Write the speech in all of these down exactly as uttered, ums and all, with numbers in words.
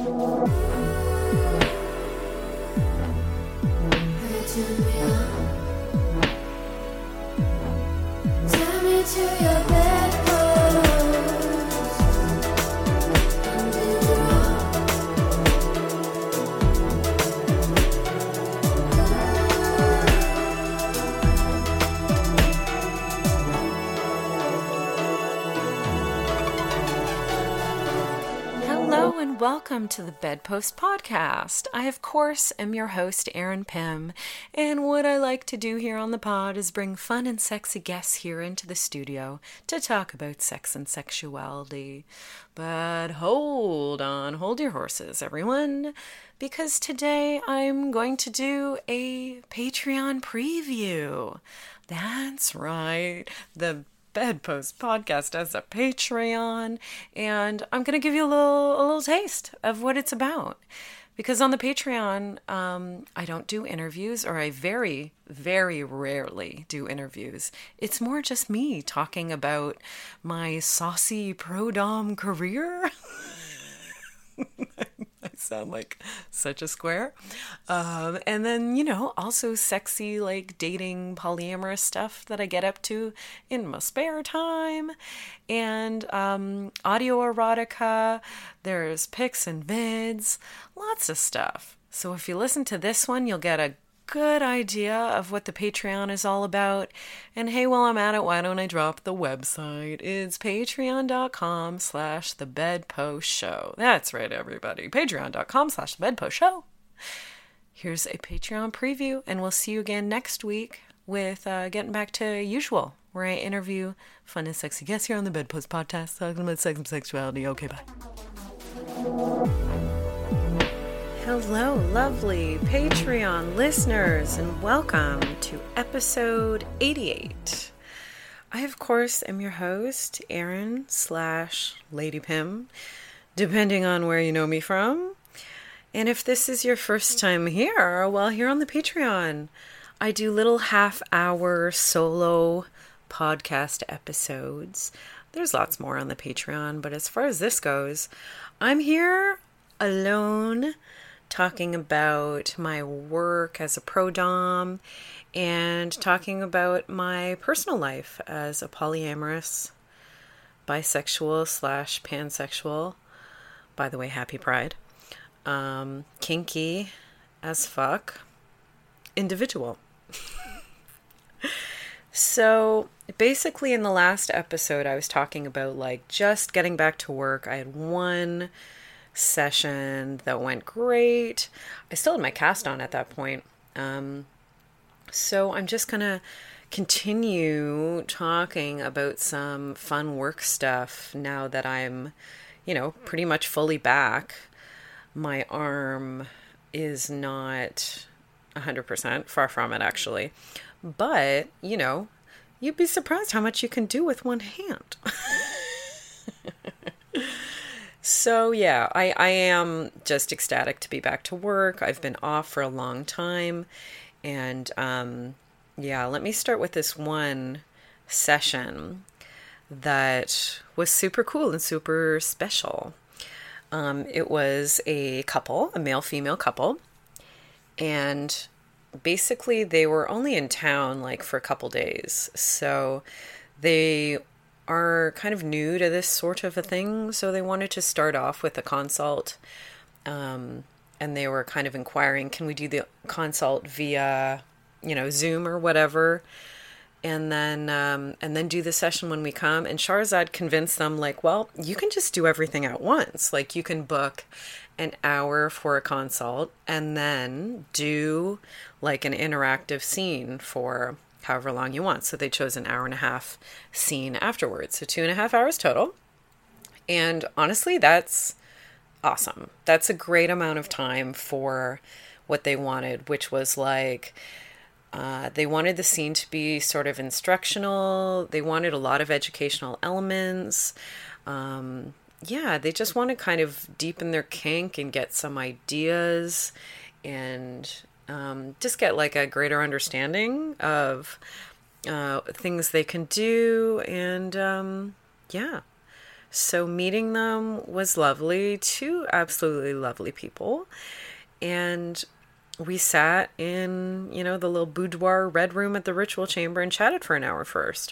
Welcome to the Bedpost Podcast. I, of course, am your host, Erin Pym, and what I like to do here on the pod is bring fun and sexy guests here into the studio to talk about sex and sexuality. But hold on, hold your horses, everyone, because today I'm going to do a Patreon preview. That's right, the Bedpost Podcast as a Patreon, and I'm going to give you a little a little taste of what it's about. Because on the Patreon, um, I don't do interviews, or I very, very rarely do interviews. It's more just me talking about my saucy pro-dom career. I sound like such a square. Um, and then, you know, also sexy, like dating polyamorous stuff that I get up to in my spare time. And um, audio erotica. There's pics and vids. Lots of stuff. So if you listen to this one, you'll get a good idea of what the Patreon is all about. And hey, while I'm at it, why don't I drop the website? It's patreon.com slash the bedpost show. That's right, everybody. Patreon.com slash the bedpost show. Here's a Patreon preview, and we'll see you again next week with uh, getting back to usual, where I interview fun and sexy guests here on the Bedpost Podcast, talking about sex and sexuality. Okay, bye. Hello, lovely Patreon listeners, and welcome to episode eighty-eight. I, of course, am your host, Erin slash Lady Pym, depending on where you know me from. And if this is your first time here, well, here on the Patreon, I do little half-hour solo podcast episodes. There's lots more on the Patreon, but as far as this goes, I'm here alone, talking about my work as a pro-dom and talking about my personal life as a polyamorous, bisexual slash pansexual, by the way, happy pride, um, kinky as fuck individual. So basically in the last episode, I was talking about like just getting back to work. I had one session that went great. I still had my cast on at that point. Um, so I'm just going to continue talking about some fun work stuff now that I'm, you know, pretty much fully back. My arm is not one hundred percent, far from it actually. But, you know, you'd be surprised how much you can do with one hand. So yeah, I, I am just ecstatic to be back to work. I've been off for a long time. And um, yeah, let me start with this one session that was super cool and super special. Um, it was a couple, a male-female couple. And basically they were only in town like for a couple days. So they are kind of new to this sort of a thing. So they wanted to start off with a consult. Um, and they were kind of inquiring, can we do the consult via, you know, Zoom or whatever? And then, um, and then do the session when we come. And Shahrazad convinced them like, well, you can just do everything at once. Like you can book an hour for a consult and then do like an interactive scene for however long you want. So they chose an hour and a half scene afterwards. So two and a half hours total. And honestly, that's awesome. That's a great amount of time for what they wanted, which was like, uh, they wanted the scene to be sort of instructional. They wanted a lot of educational elements. Um, yeah, they just want to kind of deepen their kink and get some ideas and Um, just get like a greater understanding of uh, things they can do. And um, yeah, So meeting them was lovely. Two absolutely lovely people. And we sat in, you know, the little boudoir red room at the ritual chamber and chatted for an hour first.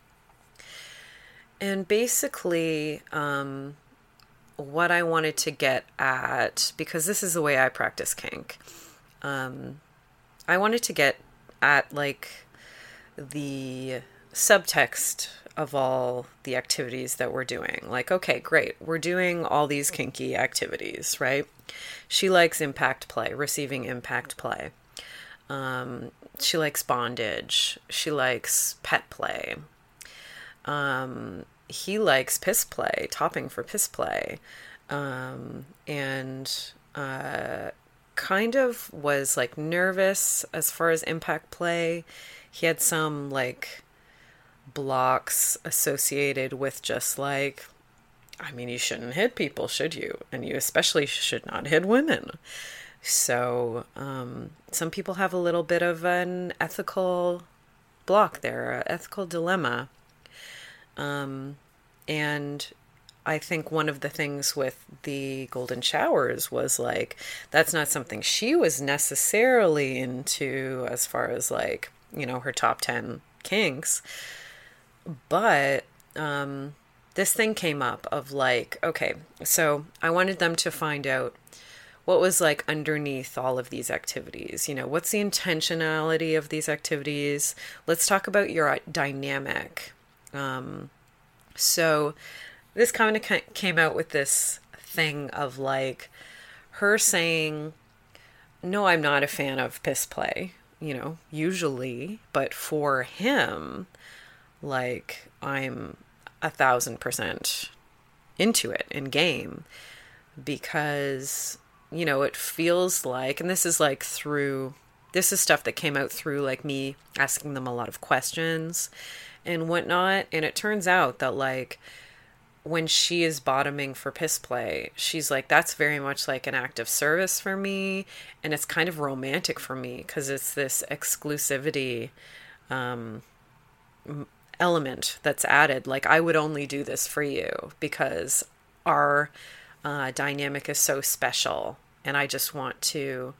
And basically, um, what I wanted to get at, because this is the way I practice kink, um, I wanted to get at like the subtext of all the activities that we're doing. Like, okay, great. We're doing all these kinky activities, right? She likes impact play, receiving impact play. Um, she likes bondage. She likes pet play. Um, he likes piss play, topping for piss play. Um, and, uh, kind of was like nervous as far as impact play. He had some like blocks associated with just like, I mean, you shouldn't hit people, should you? And you especially should not hit women. So um, some people have a little bit of an ethical block there, an ethical dilemma. Um, and I think one of the things with the golden showers was like, that's not something she was necessarily into as far as like, you know, her top ten kinks. But um, this thing came up of like, okay, so I wanted them to find out what was like underneath all of these activities. You know, what's the intentionality of these activities? Let's talk about your dynamic. Um, so this kind of came out with this thing of like her saying, no, I'm not a fan of piss play, you know, usually, but for him, like I'm a thousand percent into it in game because, you know, it feels like, and this is like through, this is stuff that came out through like me asking them a lot of questions and whatnot. And it turns out that like when she is bottoming for piss play, she's like, that's very much like an act of service for me. And it's kind of romantic for me because it's this exclusivity, um, element that's added. Like, I would only do this for you because our uh, dynamic is so special and I just want to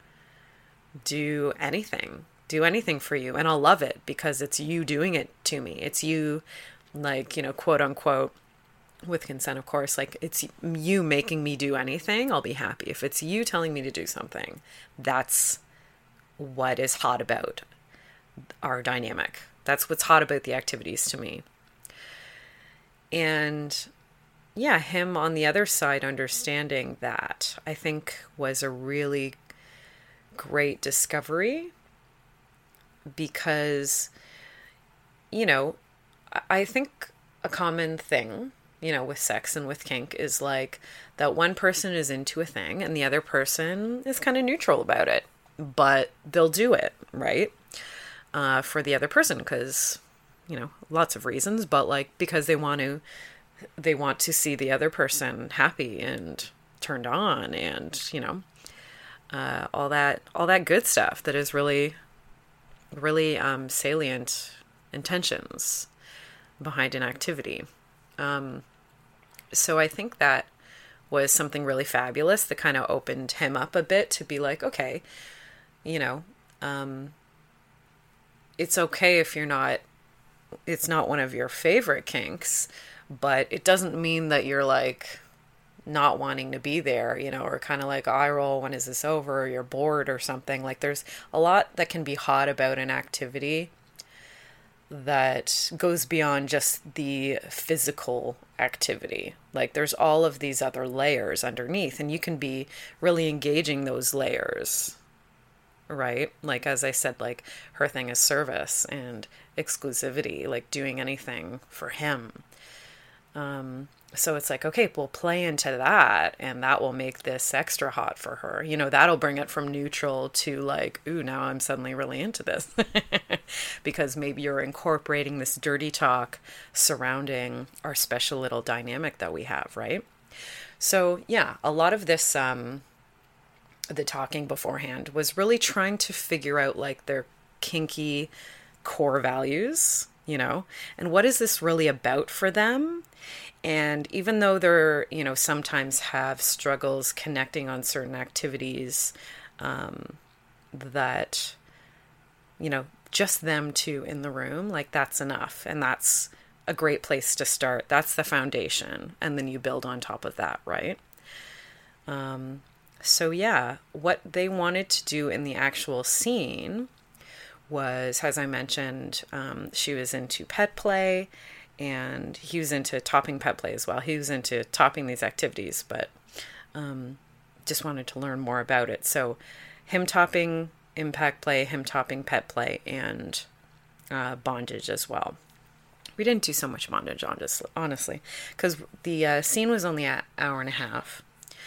do anything do anything for you, and I'll love it because it's you doing it to me. It's you, like, you know, quote unquote, with consent, of course, like it's you making me do anything, I'll be happy. If it's you telling me to do something, that's what is hot about our dynamic. That's what's hot about the activities to me. And yeah, him on the other side understanding that, I think, was a really great discovery because, you know, I think a common thing, you know, with sex and with kink is like that one person is into a thing and the other person is kind of neutral about it, but they'll do it, right? Uh, for the other person because, you know, lots of reasons, but like because they want to, they want to see the other person happy and turned on and, you know, uh, all that, all that good stuff that is really, really um, salient intentions behind an activity. Um, so I think that was something really fabulous that kind of opened him up a bit to be like, okay, you know, um, it's okay if you're not, it's not one of your favorite kinks, but it doesn't mean that you're like not wanting to be there, you know, or kind of like eye roll, when is this over? Or you're bored or something. Like there's a lot that can be hot about an activity that goes beyond just the physical activity. Like there's all of these other layers underneath, and you can be really engaging those layers, right? Like, as I said, like her thing is service and exclusivity, like doing anything for him. Um, so it's like, okay, we'll play into that and that will make this extra hot for her. You know, that'll bring it from neutral to like, ooh, now I'm suddenly really into this because maybe you're incorporating this dirty talk surrounding our special little dynamic that we have, right? So yeah, a lot of this, um, the talking beforehand was really trying to figure out like their kinky core values, you know? And what is this really about for them? And even though they're, you know, sometimes have struggles connecting on certain activities, um, that, you know, just them two in the room, like that's enough. And that's a great place to start. That's the foundation. And then you build on top of that, right? Um, so yeah, what they wanted to do in the actual scene was, as I mentioned, um, she was into pet play, and he was into topping pet play as well. He was into topping these activities, but um, just wanted to learn more about it. So him topping impact play, him topping pet play, and uh, bondage as well. We didn't do so much bondage, honestly, because the uh, scene was only an hour and a half.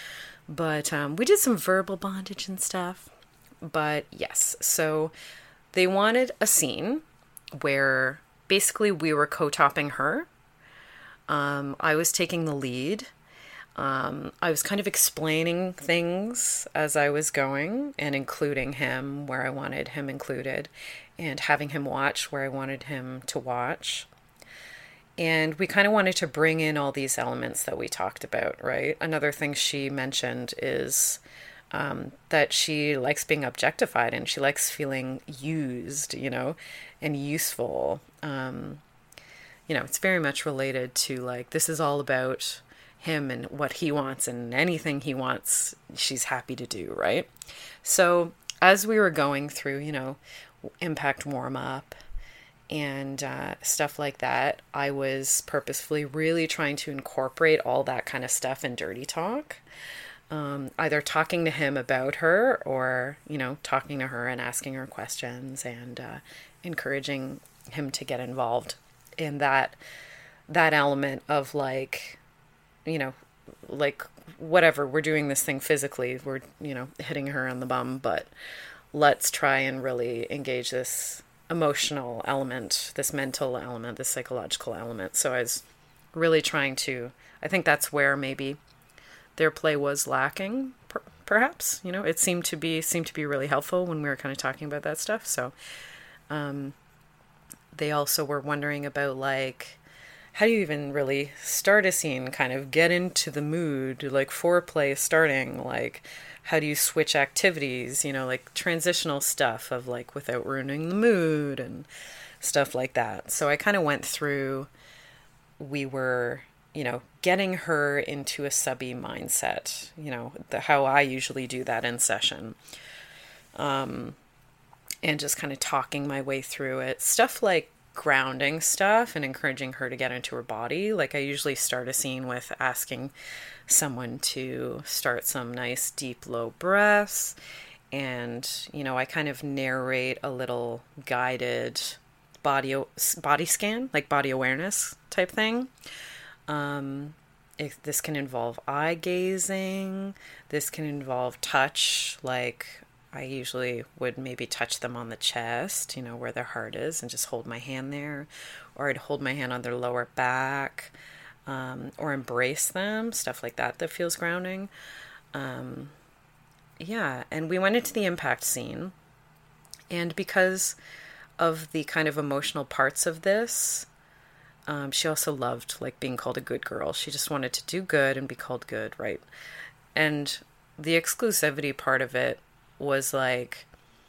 But um, we did some verbal bondage and stuff. But yes, so they wanted a scene where basically we were co-topping her. Um, I was taking the lead. Um, I was kind of explaining things as I was going and including him where I wanted him included and having him watch where I wanted him to watch. And we kind of wanted to bring in all these elements that we talked about, right? Another thing she mentioned is um, that she likes being objectified and she likes feeling used, you know, and useful. Um, you know, it's very much related to like, this is all about him and what he wants, and anything he wants, she's happy to do, right? So as we were going through, you know, impact warm up and uh, stuff like that, I was purposefully really trying to incorporate all that kind of stuff in dirty talk. Um, either talking to him about her or, you know, talking to her and asking her questions and uh, encouraging him to get involved in that, that element of like, you know, like whatever, we're doing this thing physically, we're, you know, hitting her on the bum, but let's try and really engage this emotional element, this mental element, this psychological element. So I was really trying to, I think that's where maybe their play was lacking, per- perhaps, you know, it seemed to be, seemed to be really helpful when we were kind of talking about that stuff. So, um, they also were wondering about like, how do you even really start a scene, kind of get into the mood, like foreplay starting, like how do you switch activities, you know, like transitional stuff of like without ruining the mood and stuff like that. So I kind of went through, we were, you know, getting her into a subby mindset, you know, the, how I usually do that in session. Um, and just kind of talking my way through it. Stuff like grounding stuff and encouraging her to get into her body. Like I usually start a scene with asking someone to start some nice deep low breaths, and you know I kind of narrate a little guided body body scan, like body awareness type thing. Um, if this can involve eye gazing, this can involve touch, like I usually would maybe touch them on the chest, you know, where their heart is, and just hold my hand there. Or I'd hold my hand on their lower back, um, or embrace them, stuff like that that feels grounding. Um, yeah, and we went into the impact scene. And because of the kind of emotional parts of this, um, she also loved like being called a good girl. She just wanted to do good and be called good, right? And the exclusivity part of it was like,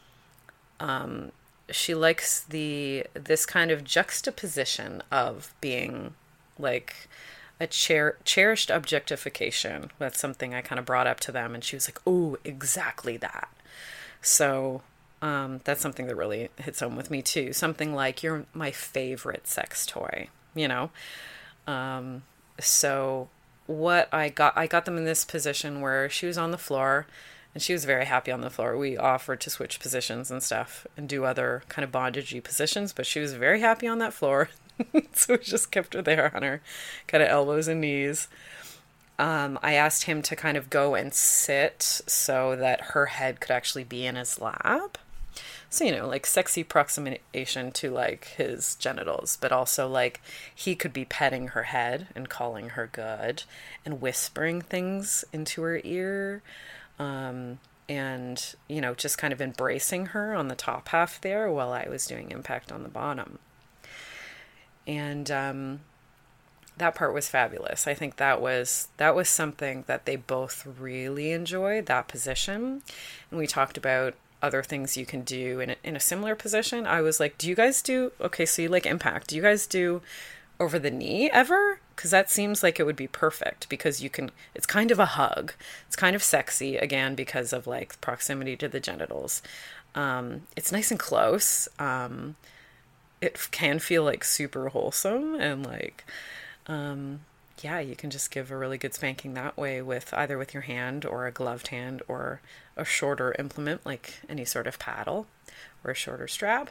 um, she likes the, this kind of juxtaposition of being like a cher- cherished objectification. That's something I kind of brought up to them, and she was like, oh, exactly that. So, um, that's something that really hits home with me too. Something like, you're my favorite sex toy, you know? Um, so what I got, I got them in this position where she was on the floor. And she was very happy on the floor. We offered to switch positions and stuff and do other kind of bondagey positions, but she was very happy on that floor. So we just kept her there on her kind of elbows and knees. Um, I asked him to kind of go and sit so that her head could actually be in his lap. So, you know, like sexy approximation to like his genitals, but also like he could be petting her head and calling her good and whispering things into her ear. Um, and, you know, just kind of embracing her on the top half there while I was doing impact on the bottom. And um, that part was fabulous. I think that was that was something that they both really enjoyed, that position. And we talked about other things you can do in a, in a similar position. I was like, do you guys do, okay, so you like impact. Do you guys do over the knee ever? Because that seems like it would be perfect because you can, it's kind of a hug. It's kind of sexy, again, because of like proximity to the genitals. Um, it's nice and close. Um, it can feel like super wholesome and like, um, yeah, you can just give a really good spanking that way with either with your hand or a gloved hand or a shorter implement like any sort of paddle or a shorter strap.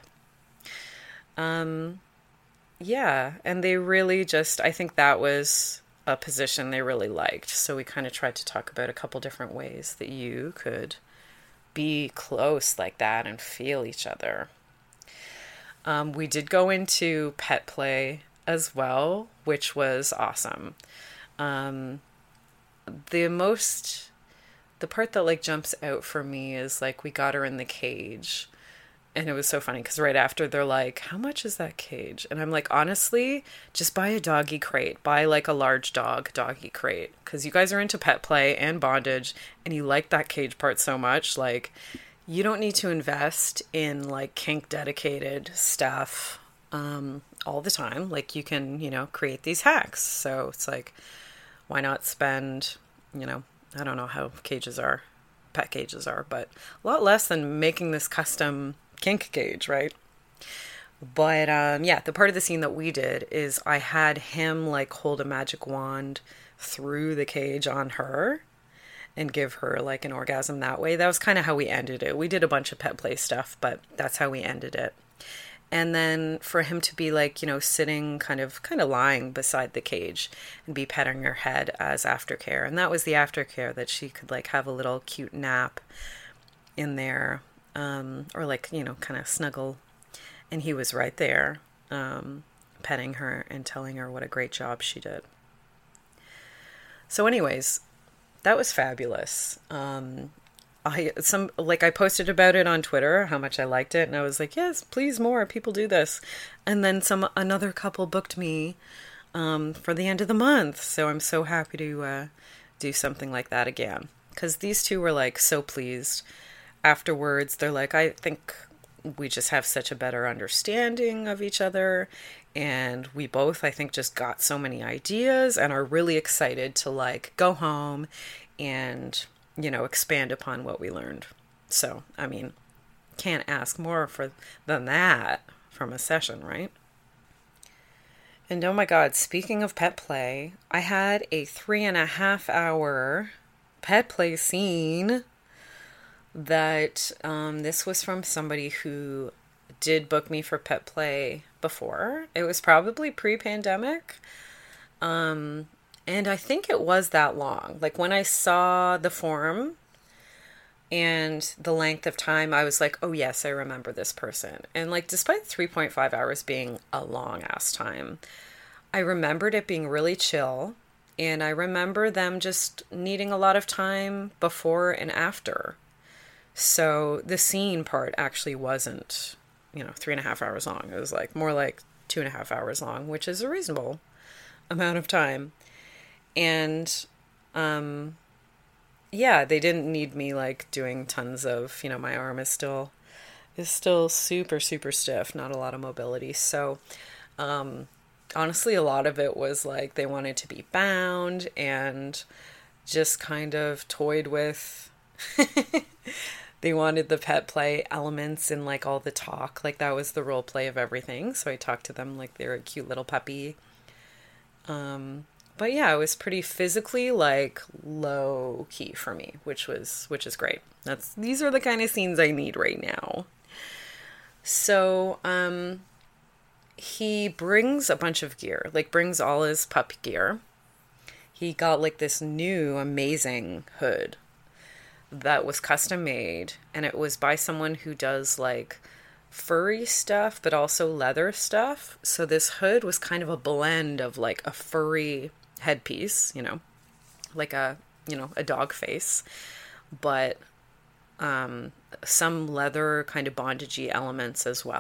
Um, yeah, and they really just, I think that was a position they really liked. So we kind of tried to talk about a couple different ways that you could be close like that and feel each other. Um, we did go into pet play as well, which was awesome. Um, the most, the part that like jumps out for me is like we got her in the cage. And it was so funny because right after they're like, how much is that cage? And I'm like, honestly, just buy a doggy crate. Buy like a large dog doggy crate. Because you guys are into pet play and bondage and you like that cage part so much. Like, you don't need to invest in like kink dedicated stuff um, all the time. Like, you can, you know, create these hacks. So it's like, why not spend, you know, I don't know how cages are, pet cages are, but a lot less than making this custom kink cage, right? But um, yeah, the part of the scene that we did is I had him like hold a magic wand through the cage on her and give her like an orgasm that way. That was kind of how we ended it. We did a bunch of pet play stuff, but that's how we ended it. And then for him to be like, you know, sitting kind of kind of lying beside the cage and be petting her head as aftercare. And that was the aftercare, that she could like have a little cute nap in there. Um, or like, you know, kind of snuggle. And he was right there, um, petting her and telling her what a great job she did. So anyways, that was fabulous. Um, I, some, like I posted about it on Twitter, how much I liked it. And I was like, yes, please more people do this. And then some, another couple booked me, um, for the end of the month. So I'm so happy to, uh, do something like that again. 'Cause these two were like so pleased. Afterwards, they're like, I think we just have such a better understanding of each other. And we both, I think, just got so many ideas and are really excited to like go home and, you know, expand upon what we learned. So, I mean, can't ask more for than that from a session, right? And oh my God, speaking of pet play, I had a three and a half hour pet play scene that um, this was from somebody who did book me for pet play before. It was probably pre-pandemic. Um, and I think it was that long. Like when I saw the form and the length of time, I was like, oh yes, I remember this person. And like, despite three point five hours being a long ass time, I remembered it being really chill. And I remember them just needing a lot of time before and after. So the scene part actually wasn't, you know, three and a half hours long. It was like more like two and a half hours long, which is a reasonable amount of time. And, um, yeah, they didn't need me like doing tons of, you know, my arm is still, is still super, super stiff, not a lot of mobility. So, um, honestly, a lot of it was like they wanted to be bound and just kind of toyed with they wanted the pet play elements and like all the talk, like that was the role play of everything. So I talked to them like they're a cute little puppy. Um, but yeah, it was pretty physically like low key for me, which was, which is great. That's, these are the kind of scenes I need right now. So, um, he brings a bunch of gear, like brings all his pup gear. He got like this new amazing hood that was custom made, and it was by someone who does like furry stuff but also leather stuff. So this hood was kind of a blend of like a furry headpiece, you know, like a, you know, a dog face, but um some leather kind of bondagey elements as well.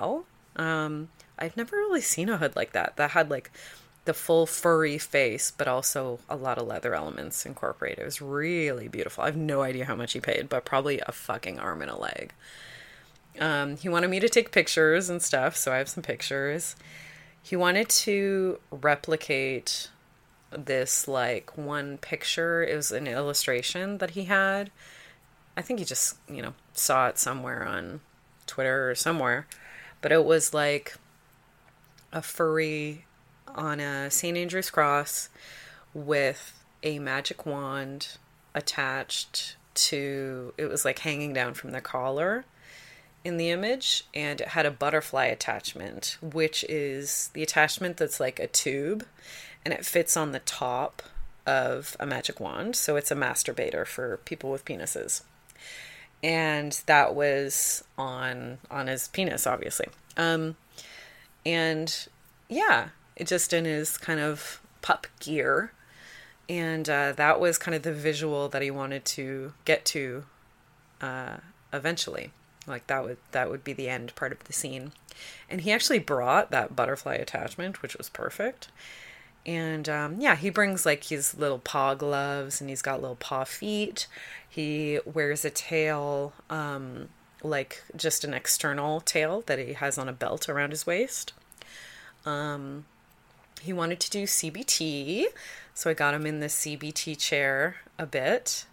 Um, I've never really seen a hood like that. That had like the full furry face, but also a lot of leather elements incorporated. It was really beautiful. I have no idea how much he paid, but probably a fucking arm and a leg. Um, he wanted me to take pictures and stuff, so I have some pictures. He wanted to replicate this like one picture. It was an illustration that he had. I think he just, you know, saw it somewhere on Twitter or somewhere. But it was like a furry on a Saint Andrew's cross with a magic wand attached to, it was like hanging down from the collar in the image, and it had a butterfly attachment, which is the attachment that's like a tube, and it fits on the top of a magic wand. So it's a masturbator for people with penises. And that was on on his penis, obviously. Um, and yeah, it just in his kind of pup gear. And uh, that was kind of the visual that he wanted to get to uh, eventually. Like that would that would be the end part of the scene. And he actually brought that butterfly attachment, which was perfect. And um, yeah, he brings like his little paw gloves, and he's got little paw feet. He wears a tail, um, like just an external tail that he has on a belt around his waist. Um, he wanted to do C B T, so I got him in the C B T chair a bit.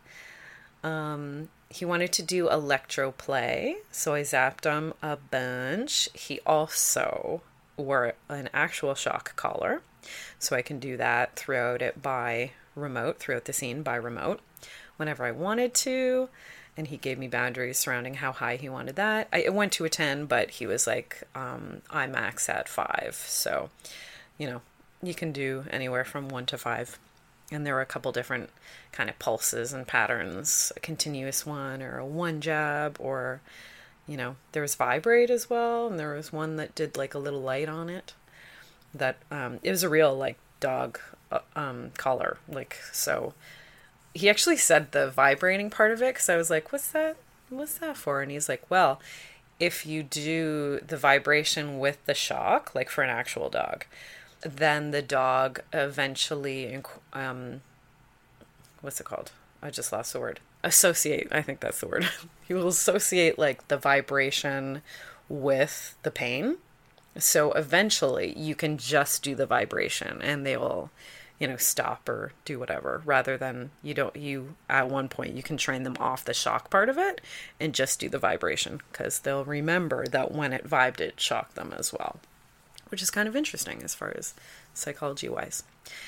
Um, he wanted to do electroplay, so I zapped him a bunch. He also wore an actual shock collar, so I can do that throughout it by remote, throughout the scene by remote, whenever I wanted to. And he gave me boundaries surrounding how high he wanted that. I, it went to a ten, but he was like, um, I max at five. So, you know, you can do anywhere from one to five. And there were a couple different kind of pulses and patterns, a continuous one or a one jab, or, you know, there was vibrate as well. And there was one that did like a little light on it. That, um, it was a real like dog, uh, um, collar. Like, so he actually said the vibrating part of it, because I was like, what's that? What's that for? And he's like, well, if you do the vibration with the shock, like for an actual dog, then the dog eventually, um, what's it called? I just lost the word. Associate. I think that's the word. He will associate like the vibration with the pain. So eventually you can just do the vibration and they will, you know, stop or do whatever, rather than you don't, you, at one point you can train them off the shock part of it and just do the vibration, because they'll remember that when it vibed, it shocked them as well, which is kind of interesting as far as psychology wise.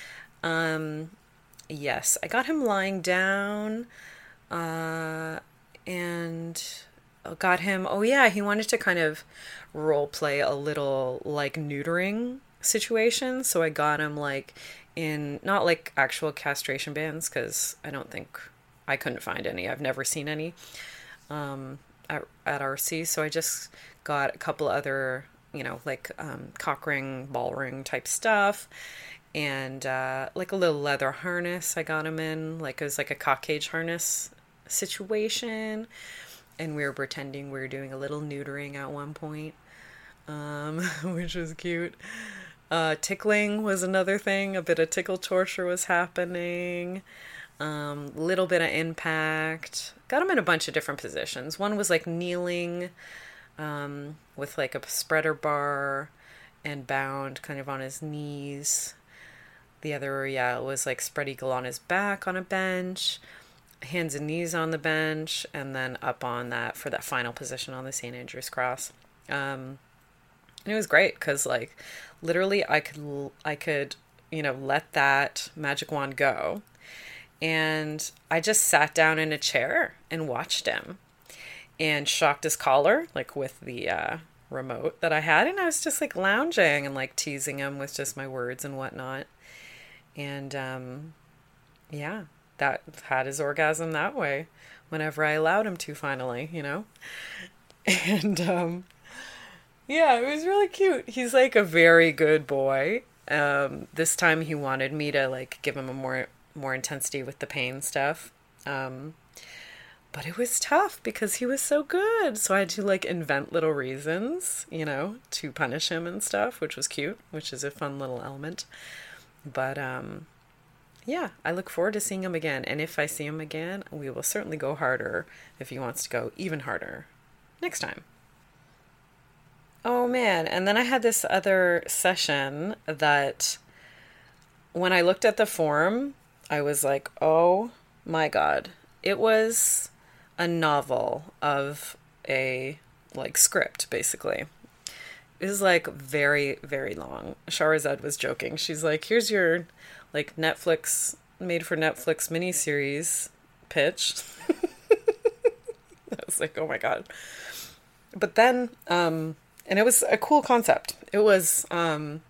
Um, yes, I got him lying down, uh, and got him, oh yeah, he wanted to kind of role play a little like neutering situation. So I got him like in, not like actual castration bands, because I don't think, I couldn't find any. I've never seen any um, at, at R C. So I just got a couple other, you know, like um, cock ring, ball ring type stuff. And uh, like a little leather harness I got him in. Like it was like a cock cage harness situation. And we were pretending we were doing a little neutering at one point, um, which was cute. Uh, tickling was another thing. A bit of tickle torture was happening. Um, little bit of impact. Got him in a bunch of different positions. One was like kneeling um, with like a spreader bar and bound kind of on his knees. The other, yeah, it was like spread eagle on his back on a bench. Hands and knees on the bench, and then up on that for that final position on the Saint Andrew's cross. Um, and it was great because, like, literally, I could, I could, you know, let that magic wand go, and I just sat down in a chair and watched him, and shocked his collar, like with the uh, remote that I had, and I was just like lounging and like teasing him with just my words and whatnot, and um, yeah. That had his orgasm that way whenever I allowed him to finally, you know? And, um, yeah, it was really cute. He's like a very good boy. Um, this time he wanted me to like give him a more, more intensity with the pain stuff. Um, But it was tough because he was so good. So I had to like invent little reasons, you know, to punish him and stuff, which was cute, which is a fun little element. But um yeah, I look forward to seeing him again. And if I see him again, we will certainly go harder if he wants to go even harder next time. Oh man, and then I had this other session that when I looked at the form, I was like, oh my God. It was a novel of a like script, basically. It was like very, very long. Shahrazad was joking. She's like, here's your like Netflix, made for Netflix miniseries pitch. I was like, oh my God. But then, um, and it was a cool concept. It was, um,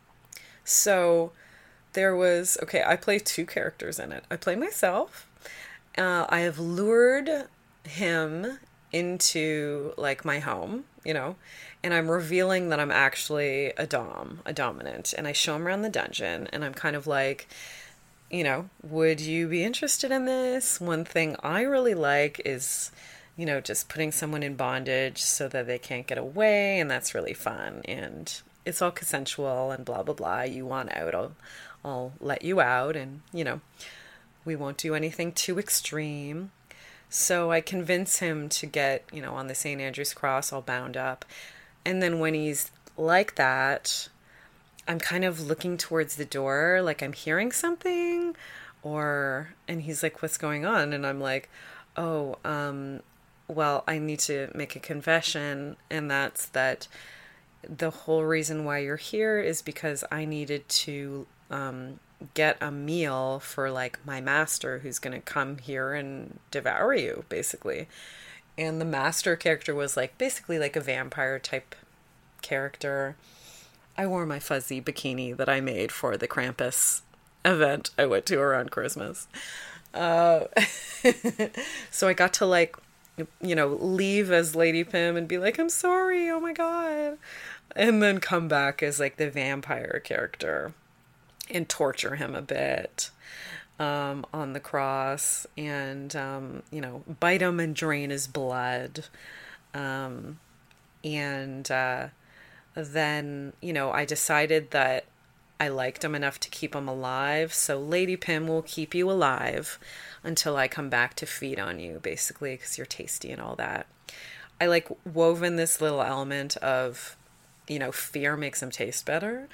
so there was, okay, I play two characters in it. I play myself. Uh, I have lured him into like my home, you know, and I'm revealing that I'm actually a dom, a dominant, and I show him around the dungeon, and I'm kind of like, you know, would you be interested in this? One thing I really like is, you know, just putting someone in bondage so that they can't get away, and that's really fun, and it's all consensual and blah, blah, blah. You want out, I'll, I'll let you out, and, you know, we won't do anything too extreme. So I convince him to get, you know, on the Saint Andrew's cross all bound up. And then when he's like that, I'm kind of looking towards the door, like I'm hearing something, or, and he's like, what's going on? And I'm like, oh, um, well, I need to make a confession. And that's that the whole reason why you're here is because I needed to, um, get a meal for like my master who's going to come here and devour you, basically. And the master character was like basically like a vampire type character. I wore my fuzzy bikini that I made for the Krampus event I went to around Christmas. Uh, so I got to like, you know, leave as Lady Pym and be like, I'm sorry, oh my God. And then come back as like the vampire character and torture him a bit um, on the cross, and, um, you know, bite him and drain his blood. Um, and uh, then, you know, I decided that I liked him enough to keep him alive. So Lady Pym will keep you alive until I come back to feed on you, basically, because you're tasty and all that. I like woven this little element of, you know, fear makes him taste better.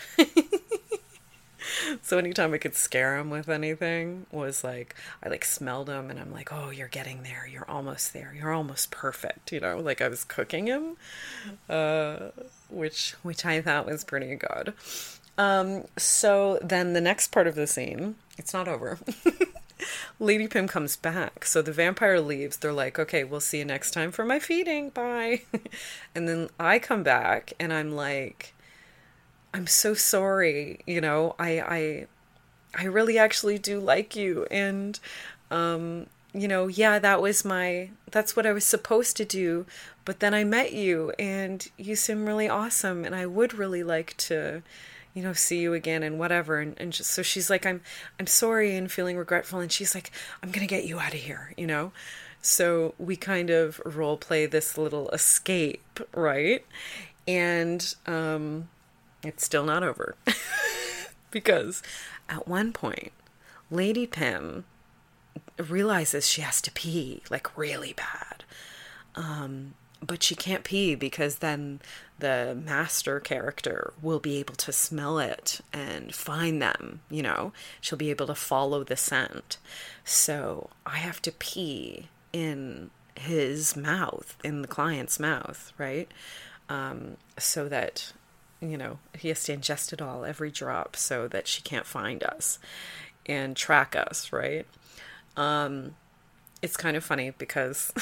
So anytime I could scare him with anything was like, I like smelled him and I'm like, oh, you're getting there. You're almost there. You're almost perfect. You know, like I was cooking him, uh, which, which I thought was pretty good. Um, so then the next part of the scene, it's not over. Lady Pym comes back. So the vampire leaves. They're like, okay, we'll see you next time for my feeding. Bye. And then I come back and I'm like, I'm so sorry, you know, I, I, I really actually do like you. And, um, you know, yeah, that was my, that's what I was supposed to do. But then I met you and you seem really awesome. And I would really like to, you know, see you again and whatever. And, and just, so she's like, I'm, I'm sorry and feeling regretful. And she's like, I'm going to get you out of here, you know? So we kind of role play this little escape, right? And, um, it's still not over. Because at one point, Lady Pym realizes she has to pee, like really bad. Um, but she can't pee because then the master character will be able to smell it and find them, you know. She'll be able to follow the scent. So I have to pee in his mouth, in the client's mouth, right? Um, so that, you know, he has to ingest it all, every drop, so that she can't find us and track us, right? Um, it's kind of funny because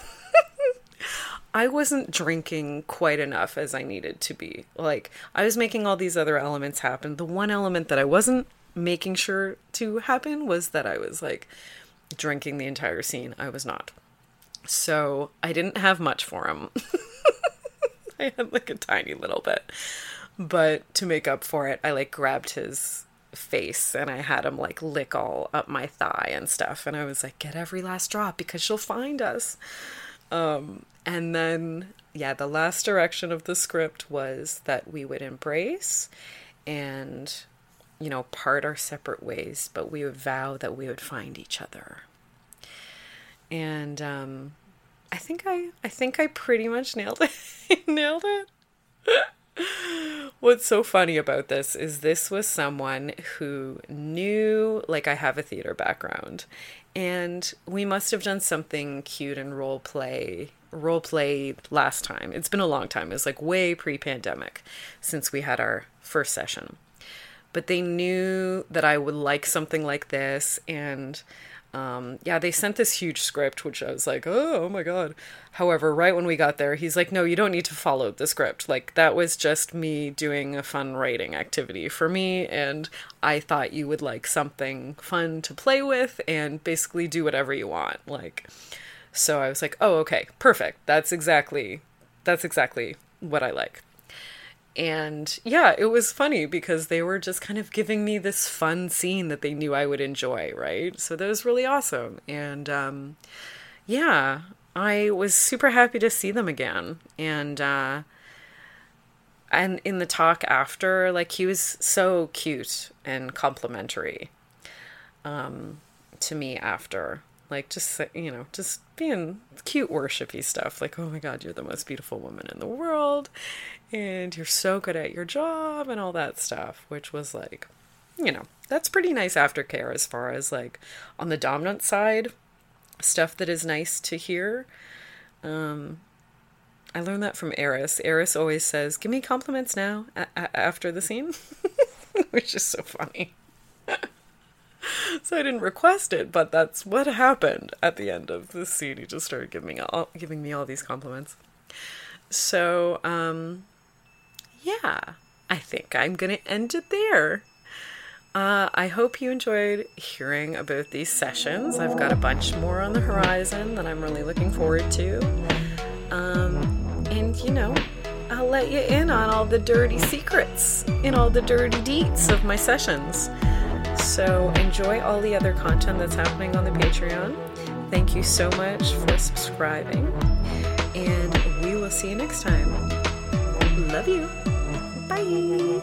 I wasn't drinking quite enough as I needed to be. Like, I was making all these other elements happen. The one element that I wasn't making sure to happen was that I was, like, drinking the entire scene. I was not. So I didn't have much for him. I had, like, a tiny little bit. But to make up for it, I like grabbed his face, and I had him like lick all up my thigh and stuff. And I was like, get every last drop because she'll find us. Um, and then, yeah, the last direction of the script was that we would embrace and, you know, part our separate ways, but we would vow that we would find each other. And um, I think I, I think I pretty much nailed it. nailed it. What's so funny about this is this was someone who knew, like, I have a theater background, and we must have done something cute and role play, role play last time. It's been a long time. It was like way pre-pandemic since we had our first session. But they knew that I would like something like this, and Um, yeah, they sent this huge script, which I was like, oh, oh my God. However, right when we got there, he's like, no, you don't need to follow the script. Like, that was just me doing a fun writing activity for me. And I thought you would like something fun to play with and basically do whatever you want. Like, so I was like, oh, okay, perfect. That's exactly, that's exactly what I like. And yeah, it was funny because they were just kind of giving me this fun scene that they knew I would enjoy, right? So that was really awesome. And um, yeah, I was super happy to see them again. And uh, and in the talk after, like, he was so cute and complimentary um, to me after. Like, just, you know, just being cute worshipy stuff. Like, oh my God, you're the most beautiful woman in the world. And you're so good at your job and all that stuff, which was like, you know, that's pretty nice aftercare as far as like on the dominant side, stuff that is nice to hear. Um, I learned that from Eris. Eris always says, give me compliments now a- a- after the scene, which is so funny. So I didn't request it, but that's what happened at the end of the scene. He just started giving me all, giving me all these compliments. So, um, yeah, I think I'm going to end it there. Uh, I hope you enjoyed hearing about these sessions. I've got a bunch more on the horizon that I'm really looking forward to. Um, and, you know, I'll let you in on all the dirty secrets and all the dirty deets of my sessions. So enjoy all the other content that's happening on the Patreon. Thank you so much for subscribing. And we will see you next time. Love you. Bye.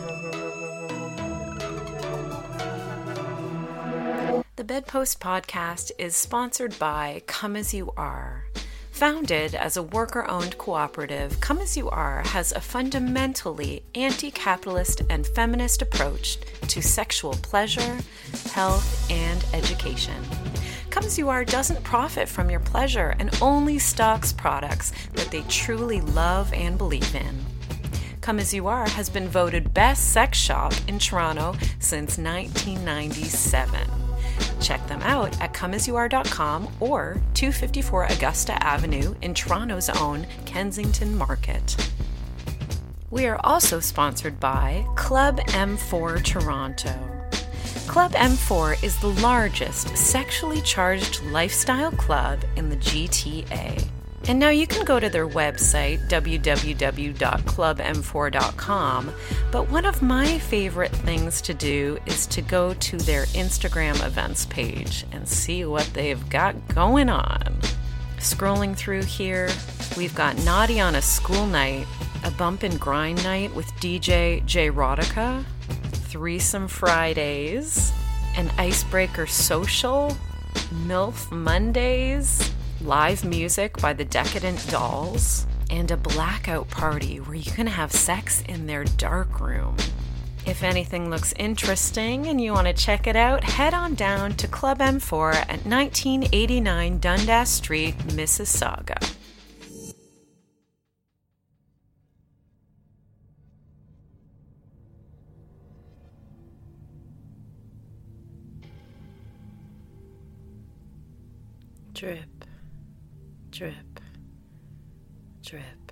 The Bedpost Podcast is sponsored by Come As You Are. Founded as a worker-owned cooperative, Come As You Are has a fundamentally anti-capitalist and feminist approach to sexual pleasure, health, and education. Come As You Are doesn't profit from your pleasure and only stocks products that they truly love and believe in. Come As You Are has been voted best sex shop in Toronto since nineteen ninety-seven. Check them out at come as you are dot com or two fifty-four Augusta Avenue in Toronto's own Kensington Market. We are also sponsored by Club M four Toronto. Club M four is the largest sexually charged lifestyle club in the G T A. And now you can go to their website, w w w dot club m four dot com, but one of my favorite things to do is to go to their Instagram events page and see what they've got going on. Scrolling through here, we've got Naughty on a School Night, a bump and grind night with D J J Rodica, Threesome Fridays, an Icebreaker Social, MILF Mondays, live music by the Decadent Dolls, and a blackout party where you can have sex in their dark room. If anything looks interesting and you want to check it out, head on down to Club M four at nineteen eighty-nine Dundas Street, Mississauga. Drip. Drip, drip.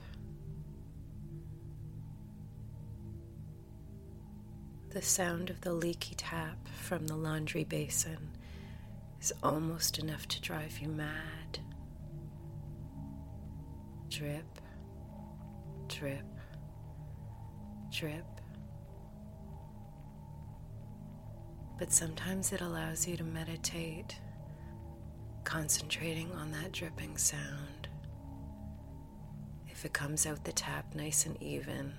The sound of the leaky tap from the laundry basin is almost enough to drive you mad. Drip, drip, drip. But sometimes it allows you to meditate, concentrating on that dripping sound. If it comes out the tap nice and even,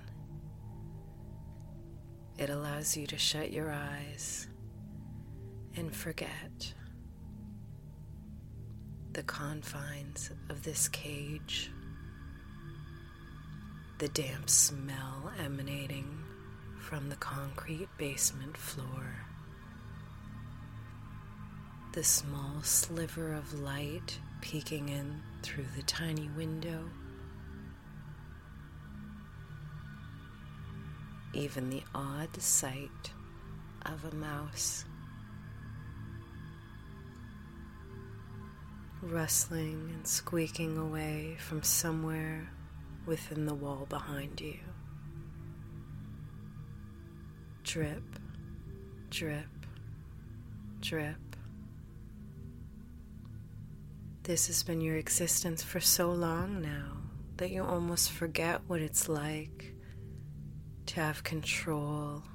it allows you to shut your eyes and forget the confines of this cage, the damp smell emanating from the concrete basement floor, the small sliver of light peeking in through the tiny window, even the odd sight of a mouse rustling and squeaking away from somewhere within the wall behind you. Drip, drip, drip. This has been your existence for so long now that you almost forget what it's like to have control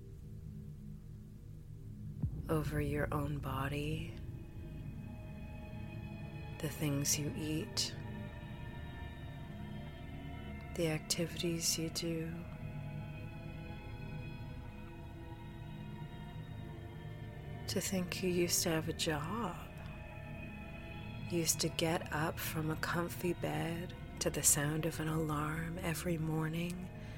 over your own body, the things you eat, the activities you do. To think you used to have a job, you used to get up from a comfy bed to the sound of an alarm every morning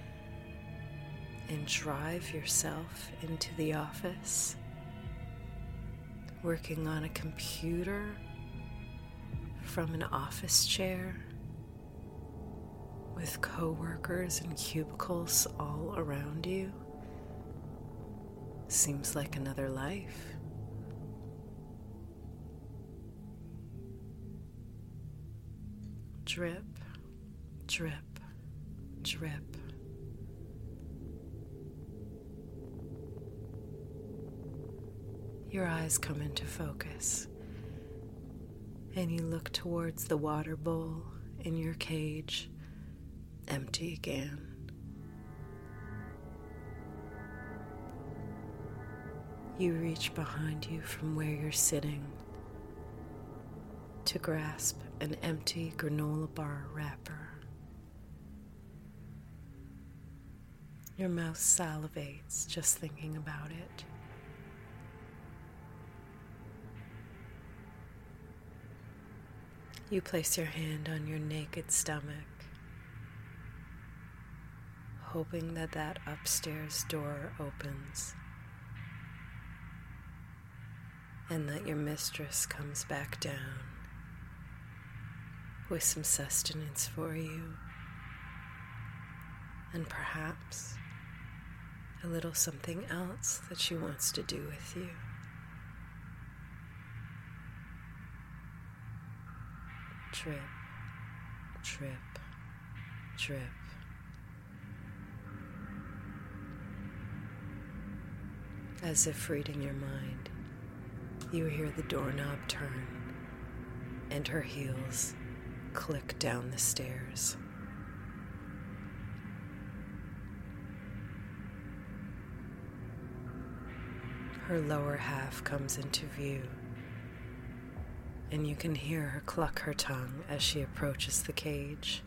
and drive yourself into the office, working on a computer from an office chair with coworkers and cubicles all around you. Seems like another life. Drip, drip, drip. Your eyes come into focus, and you look towards the water bowl in your cage, empty again. You reach behind you from where you're sitting to grasp an empty granola bar wrapper. Your mouth salivates just thinking about it. You place your hand on your naked stomach, hoping that that upstairs door opens and that your mistress comes back down with some sustenance for you, and perhaps a little something else that she wants to do with you. Drip, drip, drip. As if reading your mind, you hear the doorknob turn and her heels click down the stairs. Her lower half comes into view, and you can hear her cluck her tongue as she approaches the cage.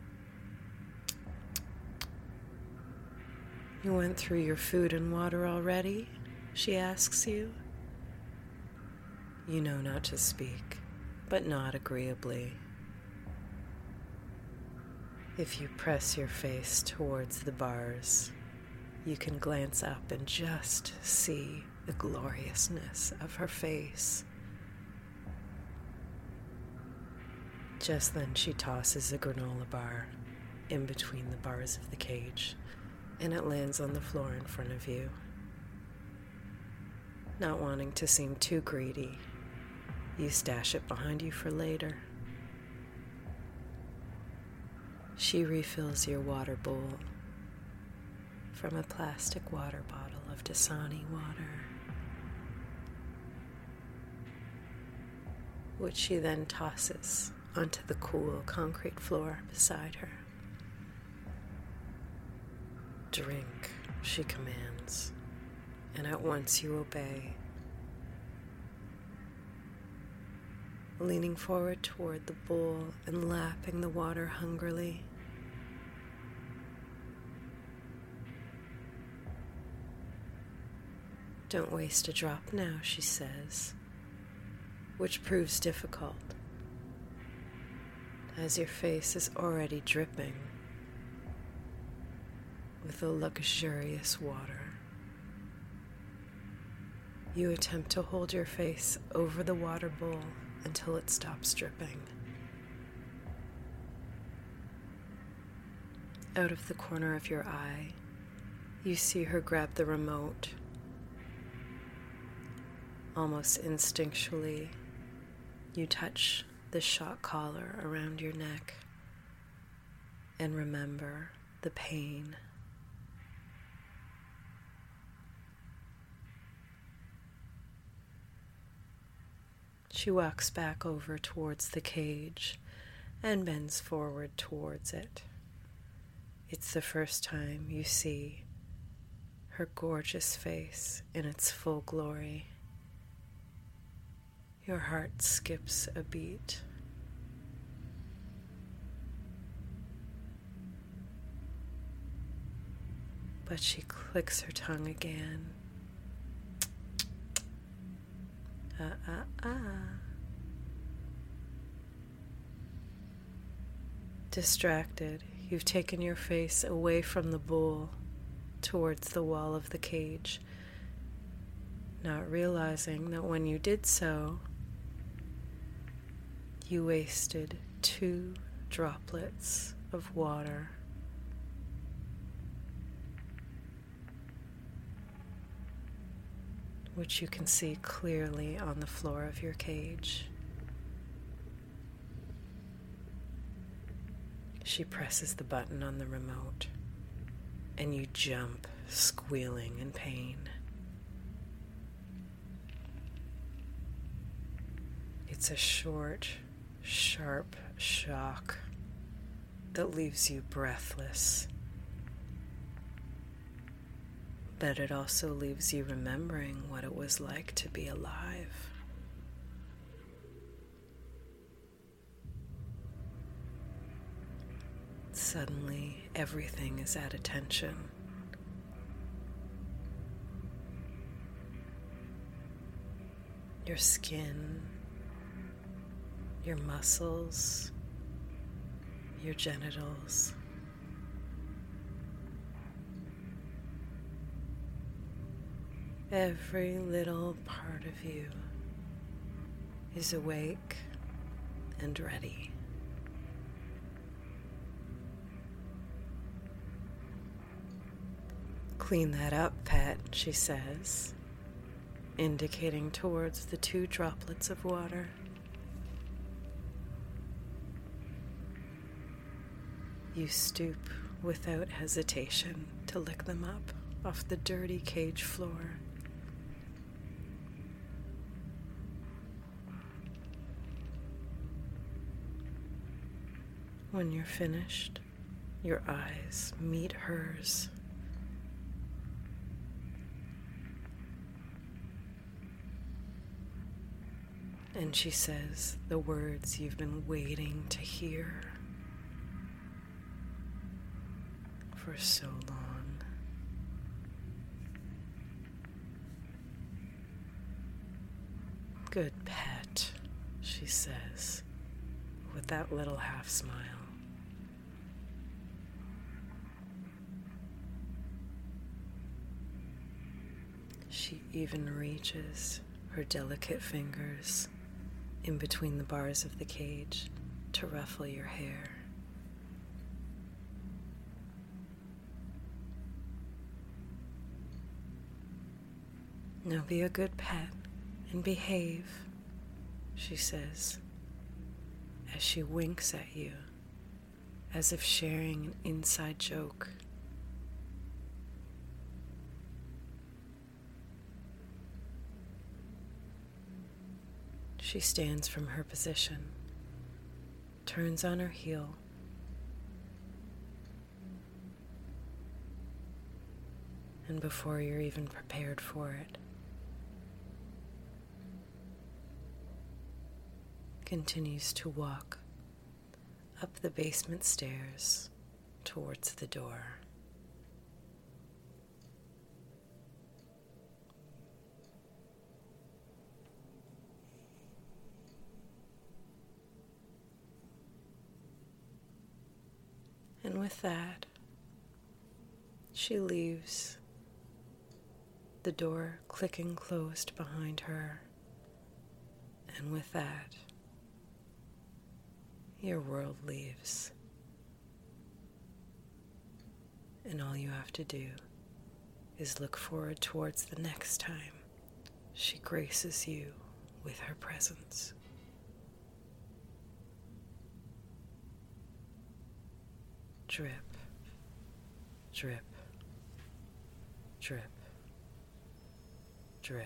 You went through your food and water already? She asks you. You know not to speak, but nod agreeably. If you press your face towards the bars, you can glance up and just see the gloriousness of her face. Just then she tosses a granola bar in between the bars of the cage, and it lands on the floor in front of you. Not wanting to seem too greedy, you stash it behind you for later. She refills your water bowl from a plastic water bottle of Dasani water, which she then tosses onto the cool concrete floor beside her. Drink, she commands, and at once you obey. Leaning forward toward the bowl and lapping the water hungrily. Don't waste a drop now, she says, which proves difficult, as your face is already dripping with the luxurious water. You attempt to hold your face over the water bowl until it stops dripping. Out of the corner of your eye, you see her grab the remote. Almost instinctually, you touch the shock collar around your neck and remember the pain. She walks back over towards the cage and bends forward towards it. It's the first time you see her gorgeous face in its full glory. Your heart skips a beat. But she clicks her tongue again. Ah, ah, ah. Distracted, you've taken your face away from the bowl towards the wall of the cage, not realizing that when you did so, you wasted two droplets of water. Which you can see clearly on the floor of your cage. She presses the button on the remote, and you jump, squealing in pain. It's a short, sharp shock that leaves you breathless. But it also leaves you remembering what it was like to be alive. Suddenly, everything is at attention. Your skin, your muscles, your genitals. Every little part of you is awake and ready. Clean that up, pet, she says, indicating towards the two droplets of water. You stoop without hesitation to lick them up off the dirty cage floor. When you're finished, your eyes meet hers. And she says the words you've been waiting to hear for so long. Good pet, she says, with that little half smile. She even reaches her delicate fingers in between the bars of the cage to ruffle your hair. Now be a good pet and behave, she says, as she winks at you, as if sharing an inside joke. She stands from her position, turns on her heel, and before you're even prepared for it, continues to walk up the basement stairs towards the door. And with that, she leaves, the door clicking closed behind her. And with that, your world leaves. And all you have to do is look forward towards the next time she graces you with her presence. Drip, drip, drip, drip.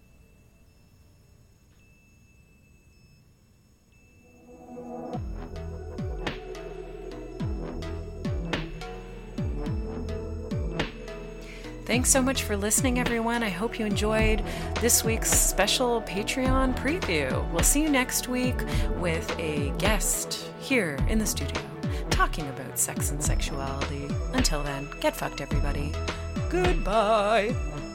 Thanks so much for listening, everyone. I hope you enjoyed this week's special Patreon preview. We'll see you next week with a guest here in the studio talking about sex and sexuality. Until then, get fucked, everybody. Goodbye.